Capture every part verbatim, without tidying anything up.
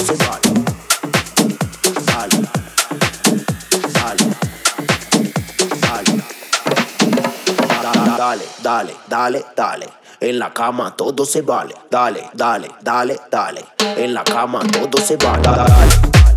se vale. Dale, dale, dale. Dale, dale, dale, dale. En la cama todo se vale. Dale, dale, dale, dale. En la cama todo se vale. Dale.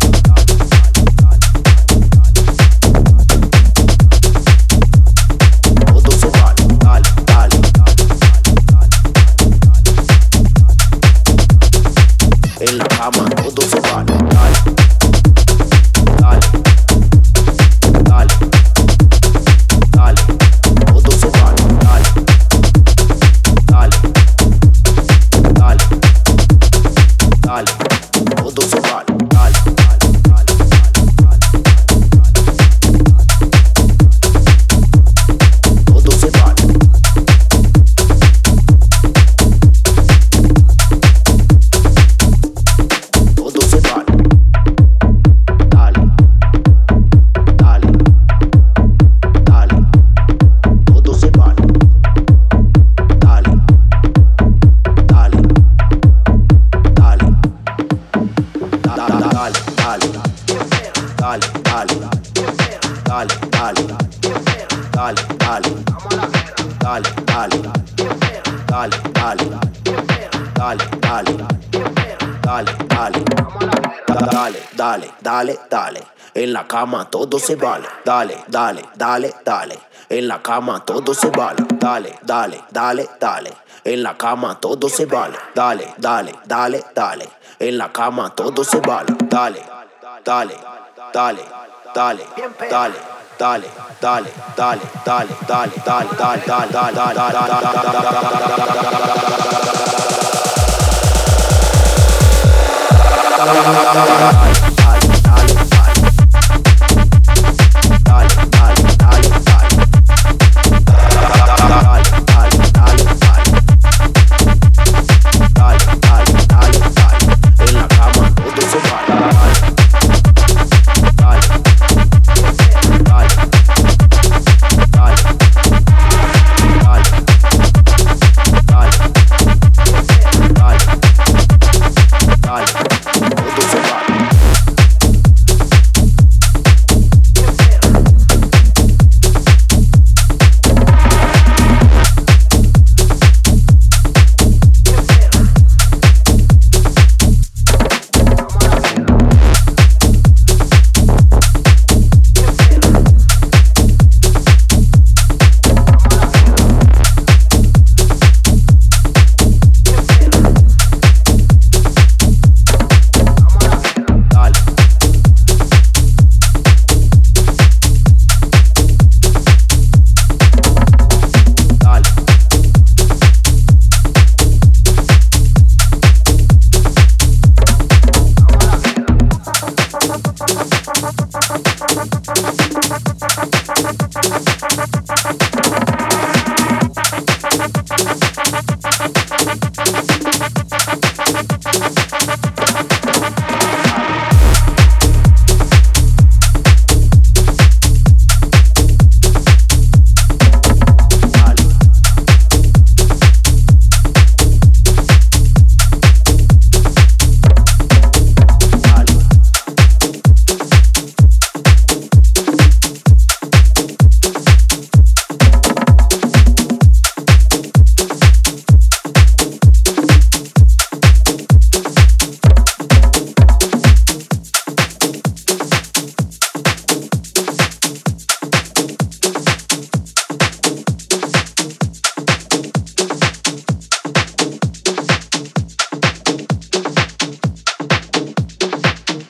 En la cama todo se vale. Dale, dale, dale, dale, todo se vale. Dale, dale, dale, dale, todo se vale. Dale, todo se vale. Dale, dale, dale, dale, dale, dale, dale, dale, dale, dale, dale, dale, dale, dale, dale, dale, dale, dale. En la cama todo se vale. Dale, dale, dale, dale. En la cama todo se vale. Dale, dale, dale, dale. En la cama todo se vale. Dale, dale, dale, dale. En la cama todo se vale. Dale, dale, dale, dale, dale, dale, dale, dale, dale, dale, dale, dale, dale, dale, dale, dale.